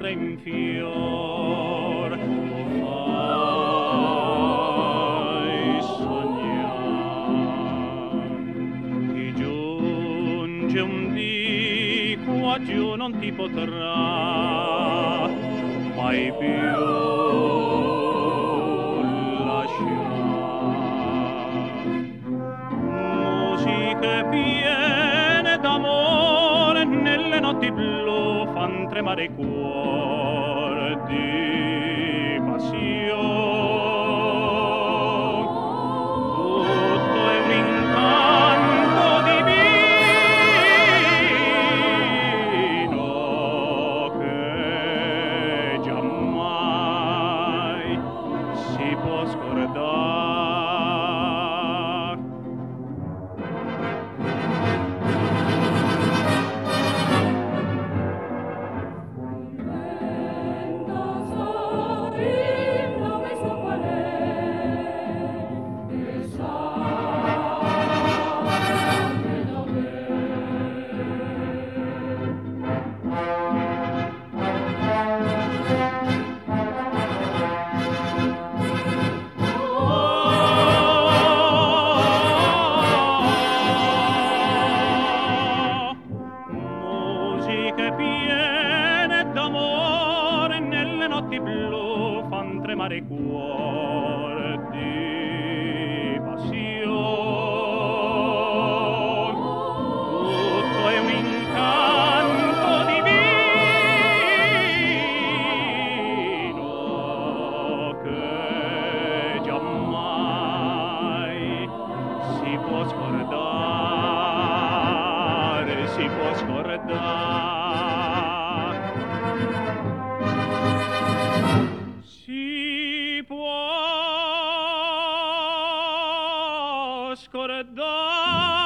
sempre in fior, lo fai sognar. Chi giunge un dì qua giù non ti potrà mai più lasciar. Musiche piene d'amore nelle notti blu fan tremare il cuore di passione. Tutto è un incanto divino che giammai si può scordare. Musiche piene d'amore nelle notti blu fan tremare il cuore di passione. Tutto è un incanto divino che giammai si può scordare, si può scordare. Si può scordare.